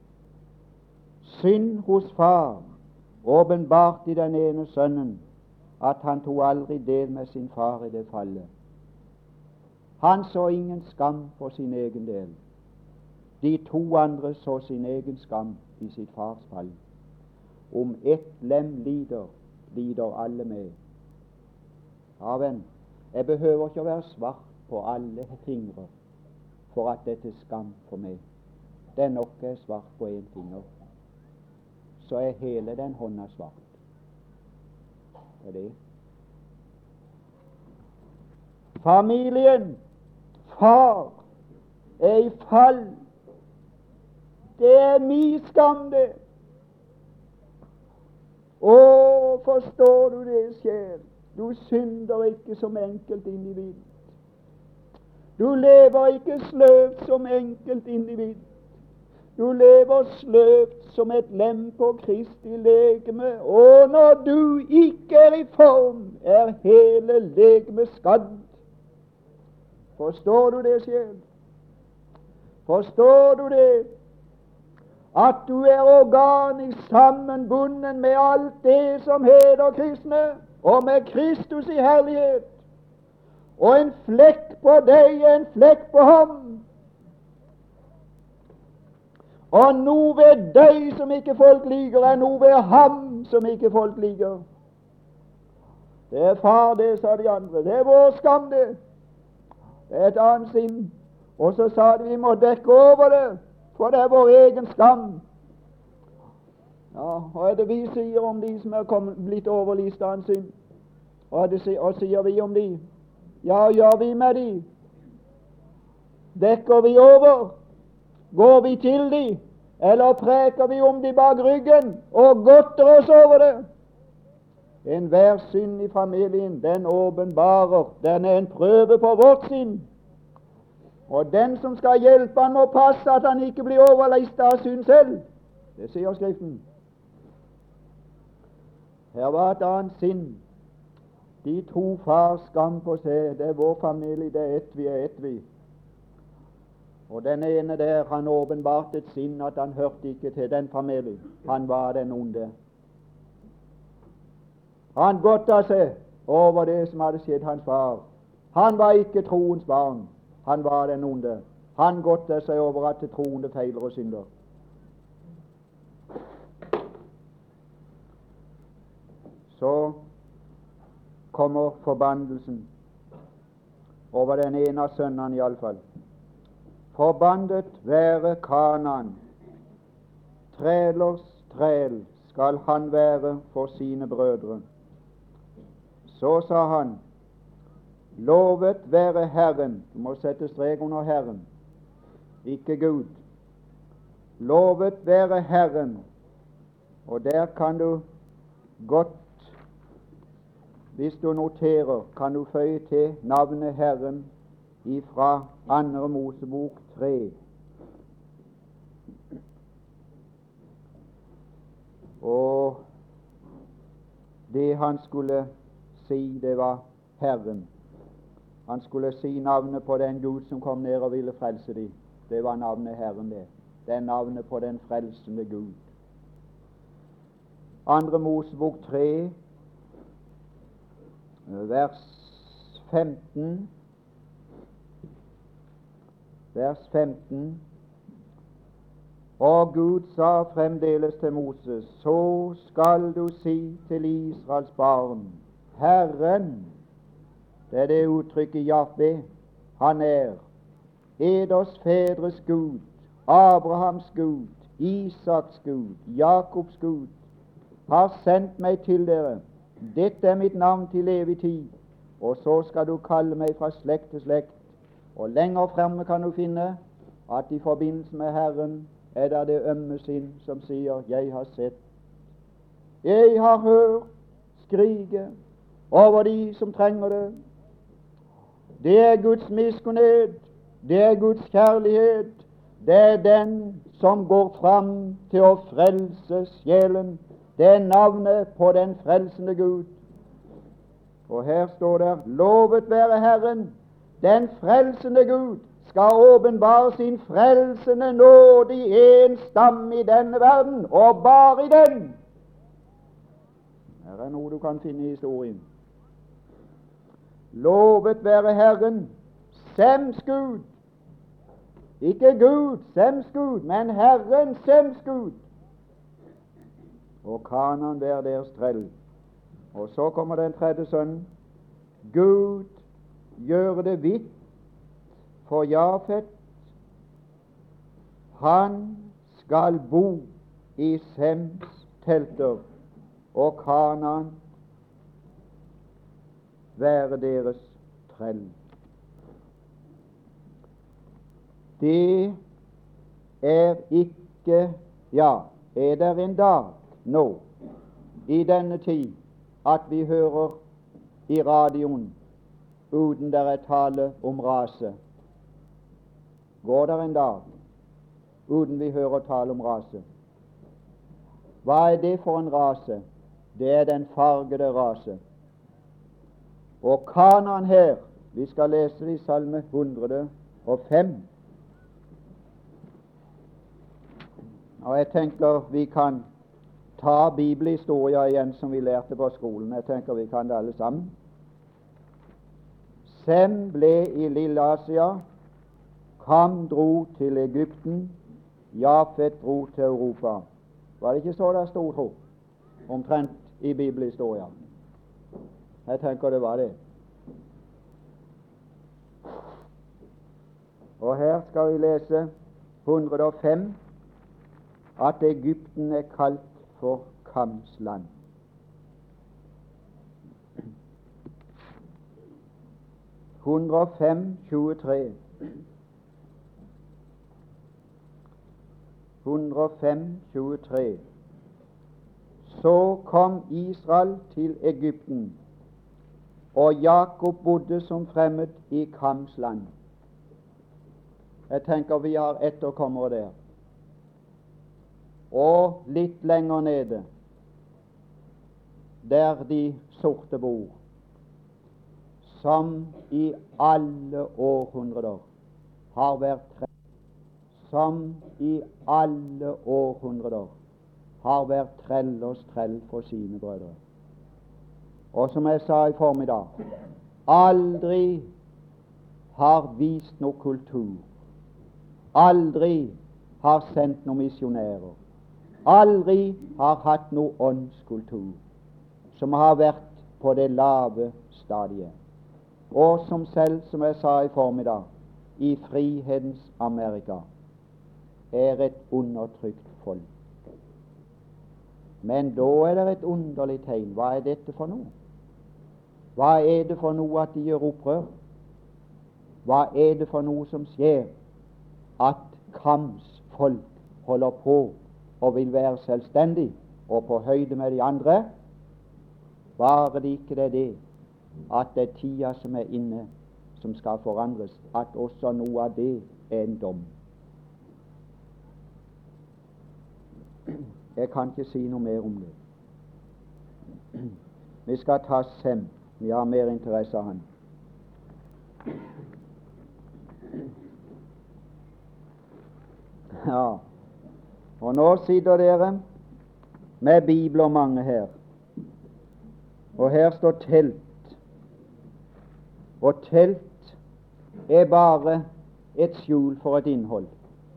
Synd hos far åpenbart i den ene sønnen at han tog aldri del med sin far i det fallet. Han så ingen skam for sin egen del. De to andre så sin egen skam i sitt fars fall. Om ett lem lider, lider alle med. Ja, venn, jeg behøver ikke å være svart på alle fingre for at dette er skam for meg. Det er nok jeg er svart på én finger, så er hele den hånda svart. Det er det. Familien, far, er i fall. Det er min skam, det. Å, forstår du det, sjel? Du synder ikke som enkeltindivid. Du lever ikke sløvt som enkeltindivid. Du lever sløvt som et lem på Kristi legeme, og når du ikke er i form, er hele legemet skadd. Forstår du det, sjel? Forstår du det? At du er organisk sammenbunden med alt det som heter kristne, og med Kristus i herlighet. Og en flekk på deg er en flekk på ham. Og noe ved deg som ikke folk liker, er noe ved ham som ikke folk liker. Det er far, det, sa de andre. Det er vår skam, det. Det er et annet sinn. Og så sa de vi må dekke over det, for det er vår egen skam. Ja, hva er det vi sier om de som er kommet, blitt overlist av en synd? Hva sier vi om de? Ja, gjør vi med de? Dekker vi over? Går vi til de? Eller preker vi om de bak ryggen og godter oss over det? Enhver synd i familien, den åpenbarer, den er en prøve på vårt sinn. Og den som skal hjelpe han, må passe at han ikke blir overleist av synd selv. Det sier Skriften. Her var et annet sinn. De to fars skam på seg. Det er vår familie, det er ett vi, er ett vi. Og den ene der, han åpenbarte et sinn at han hørte ikke til den familien. Han var den onde. Han godta seg over det som hadde skjedd hans far. Han var ikke troens barn. Han var den onde. Han godta seg over at det troende feiler og synder. Så kommer forbannelsen over den ene av sønnene iallfall. Forbannet være Kanaan, trælers træl skal han være for sine brødre. Så sa han, lovet være Herren. Du må sette strek under Herren, ikke Gud. Lovet være Herren. Og der kan du godt, hvis du noterer, kan du føye til navnet Herren ifra Andre Mosebok tre. Og det han skulle si, det var Herren. Han skulle si navnet på den Gud som kom ned og ville frelse dem. Det var navnet Herren, det. Det er navnet på den frelsende Gud. Andre Mosebok tre, vers femten. Vers femten. Og Gud sa fremdeles til Moses, så skal du si til Israels barn, Herren, det er det uttrykket Jahve, han er eders fedres Gud, Abrahams Gud, Isaks Gud, Jakobs Gud, har sendt meg til dere. Dette er mitt navn til evig tid, og så skal du kalle meg fra slekt til slekt. Og lenger fremme kan du finne at i forbindelse med Herren er det det ømme sinn som sier, jeg har sett, jeg har hørt skrike over de som trenger det. Det er Guds miskunnhet, det er Guds kjærlighet, det er den som går fram til å frelse sjelen. Det er navnet på den frelsende Gud. Og her står det, lovet være Herren, den frelsende Gud skal åpenbare sin frelsende nåde i en stamme i denne verden, og bare i den. Her er noe du kan finne i historien. Lovet være Herren, Sems Gud. Ikke Gud, Sems Gud, men Herren, Sems Gud. Og Kanaan være deres trell. Og så kommer den tredje sønnen. Gud gjør det hvitt for Jafet. Han skal bo i Sems telter, og Kanaan være deres trell. Det er ikke, ja, er det en dag nå, i denne tid, at vi hører i radioen uten der er tale om rase? Går der en dag uten vi hører tale om rase? Hva er det for en rase? Det er den fargede rase. Og Kanaan her, vi skal lese det i Salme hundre og fem. Og jeg tenker vi kan ta bibelhistorier igjen som vi lærte på skolen. Jeg tenker vi kan det alle sammen. Sem ble i Lille-Asia, Kam dro til Egypten, Jafet dro til Europa. Var det ikke så det stod, tro? Omtrent i bibelhistorien. Jeg tenker det var det. Og her skal vi lese hundre og fem, at Egypten er kalt for Kams land. hundre og fem, tjuetre. hundre og fem, tjuetre. så kom Israel til Egypten, og Jakob bodde som fremmed i Kams land. Jeg tenker vi har etterkommere der. Og litt lenger nede, der de sorte bor, som i alle århundrer har vært trell, som i alle århundrer har vært trellers trell for sine brødre. Og som jeg sa i formiddag, aldri har vist noe kultur, aldri har sendt noen misjonærer, aldri har hatt noe åndskultur som har vært på det lave stadiet, og som selv, som jeg sa i formiddag, i frihetens Amerika er et undertrykt folk. Men da er det et underlig tegn. Hva er dette for noe? Hva er det for noe at de gjør opprør? Hva er det for noe som skjer? At Kams folk holder på og vil være selvstendig og på høyde med de andre? Bare det ikke det er det at det er tida som er inne, som skal forandres, at også noe av det er en dom. Jeg kan ikke si noe mer om det. Vi skal ta Sem. Vi har mer interesse av han. Ja, og nå sitter dere med bibler mange her, og her står telt. Og telt er bare et skjul for et innhold.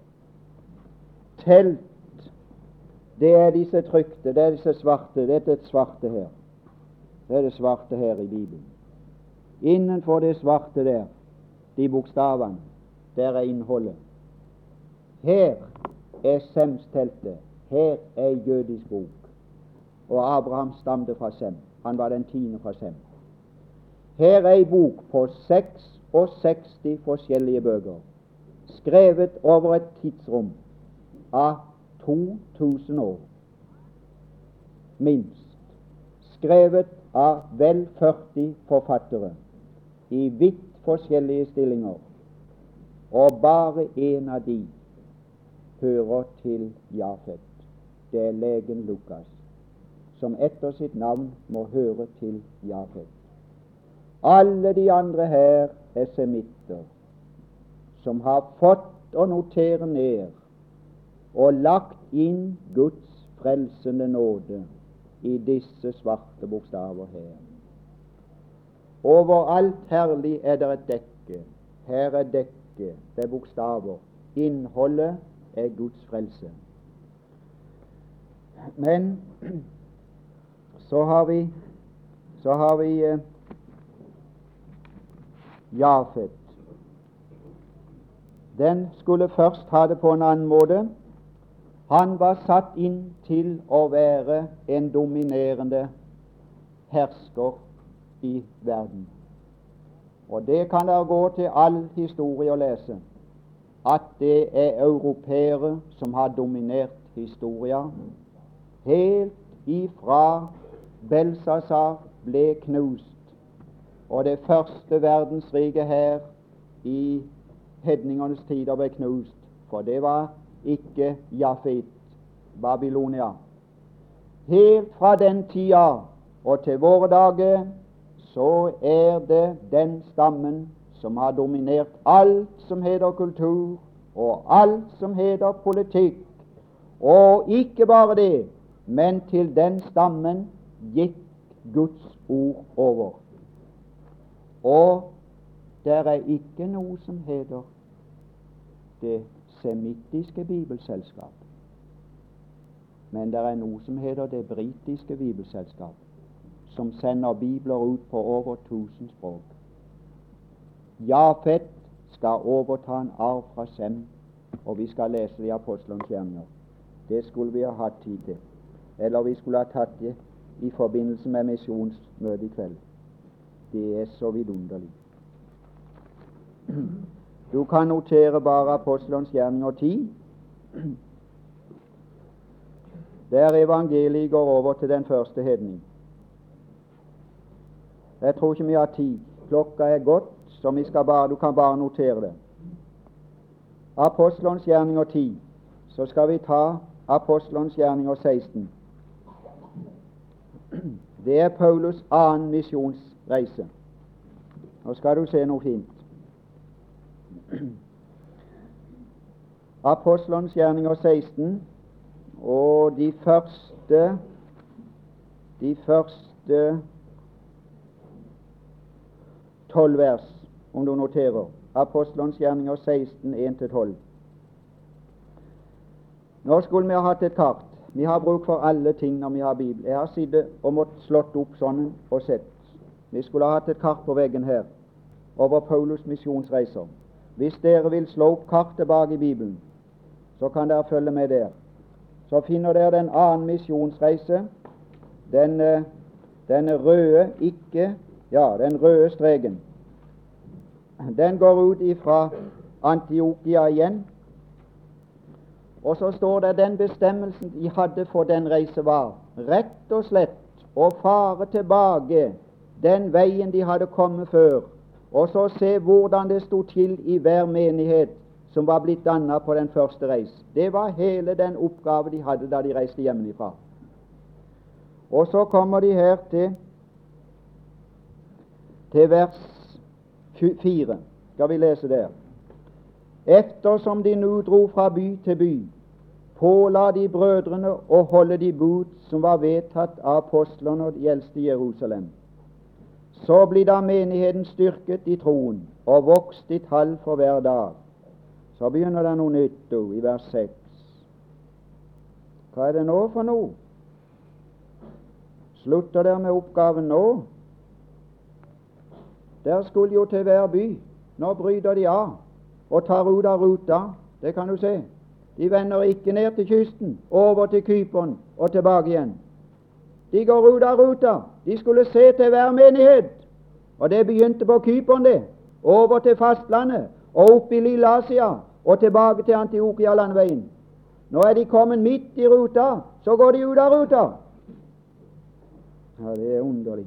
Telt, det er disse trykte, det er disse svarte, det er det svarte her. Det er det svarte her i Bibelen. Innenfor det svarte der, de bokstavene, der er innholdet. Her er Sems-teltet, her er jødisk bok. Og Abraham stamte fra Sem, han var den tiende fra Sem. Her er en bok på seksogseksti forskjellige bøker, skrevet over et tidsrom av to tusen år, minst, skrevet av vel førti forfattere i vidt forskjellige stillinger, og bare en av de hører til Jafet. Det er legen Lukas, som etter sitt navn må høre til Jafet. Alle de andre her er semitter, som har fått å notere ned og lagt inn Guds frelsende nåde i disse svarte bokstaver her. Overalt herlig er det et dekke. Her er dekke, det er bokstaver. Innholdet er Guds frelse. Men så har vi så har vi eh, Jafet. Den skulle først ha det på en annen måte. Han var satt inn til å være en dominerende hersker i verden. Og det kan dere gå til all historie og lese, at det er europeere som har dominert historia, helt ifra Belsasar ble knust, og det første verdensriket her i hedningenes tider ble knust, for det var ikke Jafet, Babylonia. Helt fra den tida og til våre dager så er det den stammen som har dominert alt som heter kultur, og alt som heter politikk. Og ikke bare det, men til den stammen gikk Guds ord over. Og der er ikke noe som heter det semittiske bibelselskap, men det er noe som heter det britiske bibelselskap, som sender bibler ut på over tusen språk. Jafet skal overta en arv fra Sem, og vi skal lese det i Apostelens gjerninger. Det skulle vi ha hatt tid til, eller vi skulle ha tatt det i forbindelse med misjonsmøtet i kveld. Det er så vidunderlig. Du kan notere bare Apostelens gjerninger ti. der evangeliet går over til den første hedning. Jeg tror ikke vi har tid. Klokka er gått, så vi skal bare, du kan bare notere det. Apostelens gjerninger ti. Så skal vi ta Apostelens gjerninger seksten. Det er Paulus annen misjonsreise. Nå skal du se noe fint. Apostelens gjerninger seksten, og de første de første tolv vers, om du noterer. Apostelens gjerninger seksten, en til tolv. Nå skulle vi ha hatt et kart. Vi har bruk for alle ting når vi har Bibel. Jeg har sittet og måttet slått opp sånn og sett. Vi skulle ha hatt et kart på veggen her over Paulus misjonsreiser. Hvis dere vil slå opp kartet bak i Bibelen, så kan dere følge med der. Så finner dere den annen misjonsreise, den, den røde, ikke, ja, den røde streken. Den går ut ifra Antiokia igjen, og så står det den bestemmelsen de hadde for den reise var rett og slett å fare tilbake den veien de hadde kommet før, og så se hvordan det stod til i hver menighet som var blitt dannet på den første reis. Det var hele den oppgave de hadde da de reiste hjemmefra. Og så kommer de her til til vers fire. Skal vi lese der. Eftersom de nå dro fra by til by, påla de brødrene å holde de bud som var vedtatt av apostlene og de eldste i Jerusalem. Så blir da menigheten styrket i troen og vokst i tall for hver dag. Så begynner det noe nytt i vers seks. Hva er det nå for noe? Slutter dere med oppgaven nå? Der skulle jo til hver by. Nå bryter de av og tar ut av ruta. Det kan du se. De vender ikke ned til kysten, over til Kypern og tilbake igjen. De går ut av ruta. De skulle se til hver menighet. Og det begynte på Kypern, det. Over til fastlandet og opp i Lille Asia og tilbake til Antiokia-landveien. Nå er de kommet midt i ruta, så går de ut av ruta. Ja, det er underlig.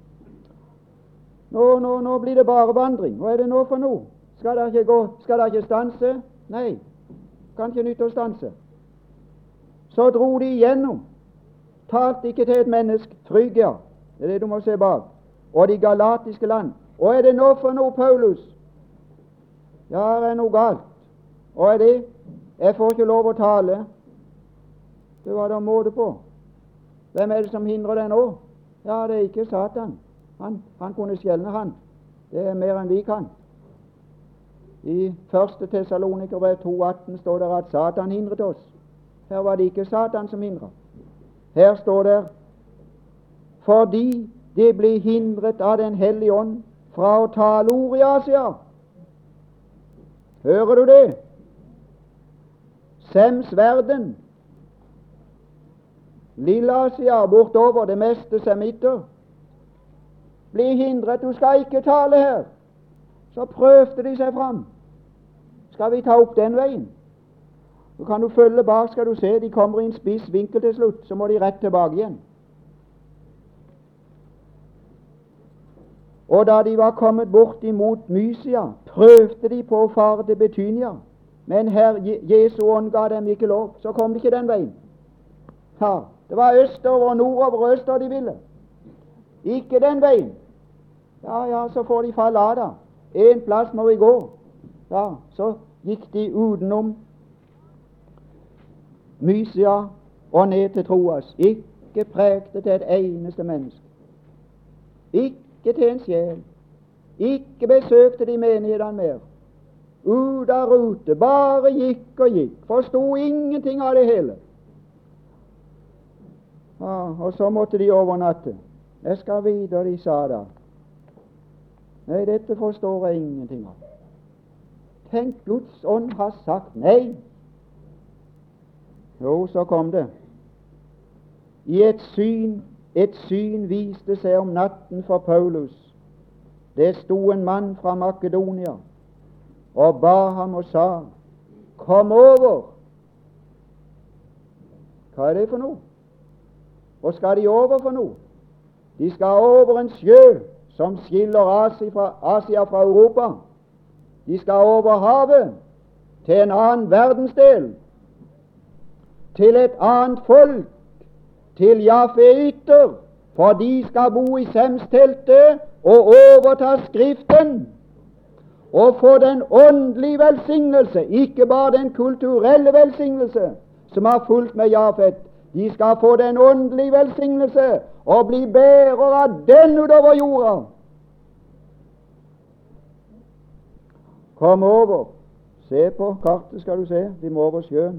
Nå, nå, nå blir det bare vandring. Hva er det nå for noe? Skal dere ikke gå, skal dere ikke stanse? Nei, kan ikke nytte å stanse. Så dro de igjennom. Talte ikke til et menneske. Frygia, det er det du må se bak. Og de galatiske land. Hva er det nå for noe, Paulus? Ja, det er noe galt. Hva er det? Jeg får ikke lov å tale. Det var det måte på. Hvem er det som hindrer det nå? Ja, det er ikke Satan. Han, han kunne skjelne, han. Det er mer enn vi kan. I første Tessalonikerbrev to atten står det at Satan hindret oss. Her var det ikke Satan som hindret. Her står det fordi de ble hindret av Den hellige ånd fra å tale ord i Asia. Hører du det? Sems verden, Lille Asia, bortover det meste semitter, blir hindret. Du skal ikke tale her. Så prøvde de seg fram. Skal vi ta opp den veien? Så kan du følge bak, skal du se. De kommer i en spiss vinkel til slutt. Så må de rett tilbake igjen. Og da de var kommet bort imot Mysia, prøvde de på å fare til Betynia. Men Herr Jesu ånd ga dem ikke lov. Så kom de ikke den veien. Ja, det var østover og nordover og østover de ville. Ikke den veien. Ja, ja, så får de falle av da. En plass må vi gå. Ja, så gikk de utenom Mysia og ned til Troas. Ikke prekte til et eneste menneske. Ikke til en sjel. Ikke besøkte de menighetene mer. Ut av rute, bare gikk og gikk. Forstod ingenting av det hele. Ja, og så måtte de overnatte. Jeg skal videre, de sa da. Nei, dette forstår jeg ingenting av. Tenk, Guds ånd har sagt nei. Jo, så kom det. I et syn, et syn viste seg om natten for Paulus. Det sto en mann fra Makedonia og ba ham og sa, kom over. Hva er det for noe? Og skal de over for noe? De skal over en sjø som skiller Asia fra, Asia fra Europa. De skal over havet til en annen verdensdel, til et annet folk, til jafeiter, for de skal bo i Sems-teltet og overta Skriften og få den åndelige velsignelse, ikke bare den kulturelle velsignelse som har fulgt med Jafet. De skal få den åndelige velsignelse og bli bærer av den utover jorda. Kom over. Se på kartet, skal du se. De må over sjøen.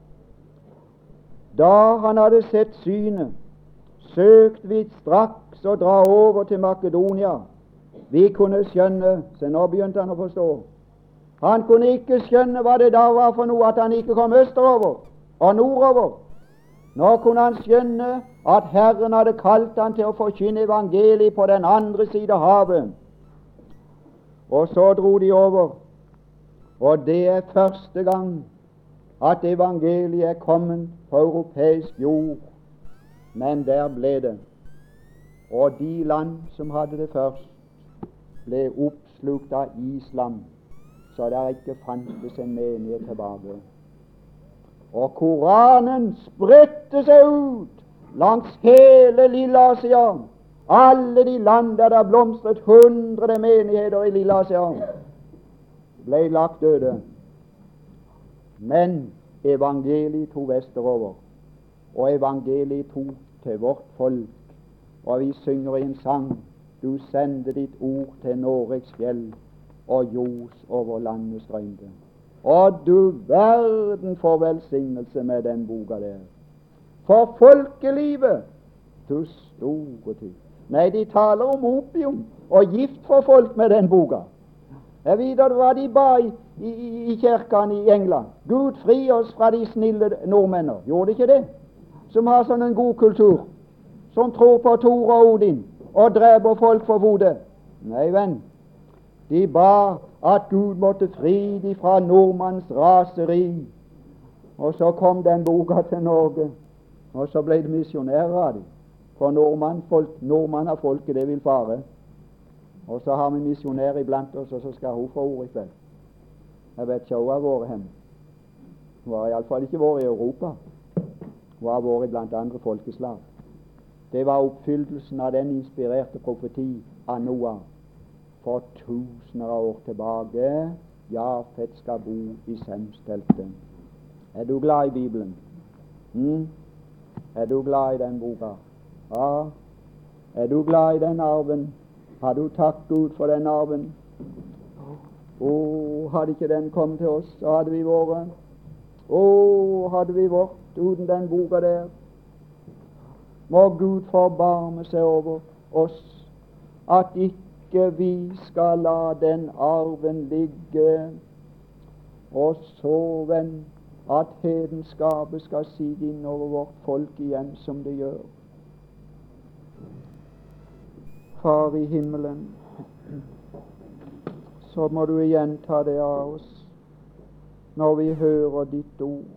Da han hadde sett synet, søkte vi straks å dra over til Makedonia. Vi kunne skjønne, se nå begynte han å forstå. Han kunne ikke skjønne hva det da var for noe at han ikke kom østover og nordover. Nå kunne han skjønne at Herren hadde kalt han til å forkynne evangeliet på den andre siden av havet. Og så dro de over, og det er første gang at evangeliet er kommet på europeisk jord. Men der ble det. Og de land som hadde det først, ble oppslukt av islam, så det ikke fantes en menighet tilbake. Og Koranen spredte seg ut langs hele Lilleasia. Alle de land der det blomstret hundre menigheter i Lilleasia, ble lagt døde. Men evangeliet tok vestover, og evangeliet tok til vårt folk. Og vi synger i en sang: du sendte ditt ord til Noregs fjell, og ljos over landet strømte. Og du verden for velsignelse med den boka der. For folkelivet, du store tid. Nei, de taler om opium og gift for folk med den boka. Jeg vet hva de ba i, i, i kirken i England. Gud fri oss fra de snille nordmenner. Gjorde de ikke det? Som har sånn en god kultur, som tror på Thor og Odin og dreper folk for hodet. Nei, venn. De ba at Gud måtte fri de fra nordmanns raseri. Og så kom den boka til Norge, og så ble det misjonærer av dem. For nordmannfolk, nordmannafolket, det vil fare. Og så har vi misjonærer iblant oss, og så skal hun få ordet i kveld. Jeg vet ikke hvor hun har vært hen. Hun har iallfall ikke vært i Europa. Hun har vært blant andre folkeslag. Det var oppfyllelsen av den inspirerte profeti av Noah for tusener av år tilbake. Jafet skal bo i Sems-teltet. Er du glad i Bibelen? Mm? Er du glad i den boka? Ja. Er du glad i den arven? Har du takk Gud for den arven? Å, hadde ikke den kommet til oss, så hadde vi vært. Å, hadde vi vært uten den boka der. Må Gud forbarme seg over oss, at ikke vi skal la den arven ligge, og så, venn, at hedenskapet skal sige inn over vårt folk igjen som det gjør. Far i himmelen, så må du igjen ta det av oss når vi hører ditt ord,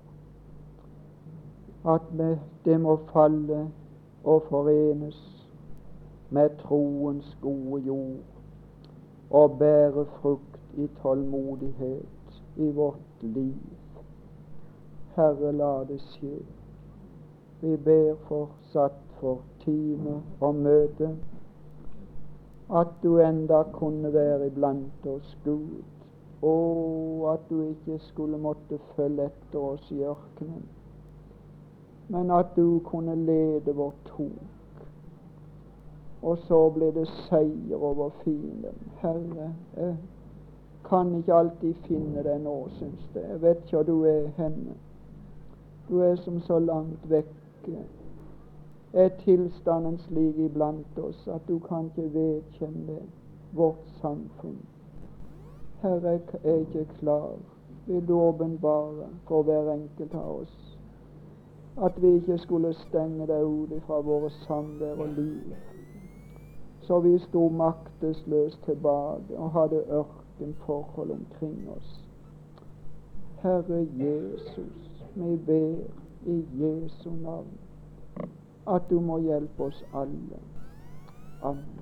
at det må falle og forenes med troens gode jord og bære frukt i tålmodighet i vårt liv. Herre, la det skje. Vi ber fortsatt for time og møte, at du enda kunne være iblant oss, Gud, og at du ikke skulle måtte følge etter oss i ørkenen, men at du kunne lede vårt tog. Og så ble det seier over fienden. Herre, jeg kan ikke alltid finne deg nå, synes det. Jeg vet ikke hvor du er henne. Du er som så langt vekke. Er tilstanden slik iblant oss at du kan ikke vedkjenne vårt samfunn? Herre, jeg er ikke klar. Vil du åpenbare for hver enkelt av oss at vi ikke skulle stenge deg ut fra våre samvær og liv, så vi sto maktesløst tilbake og hadde ørkenforhold omkring oss. Herre Jesus, vi ber i Jesu navn, at du må hjelpe oss alle. Amen.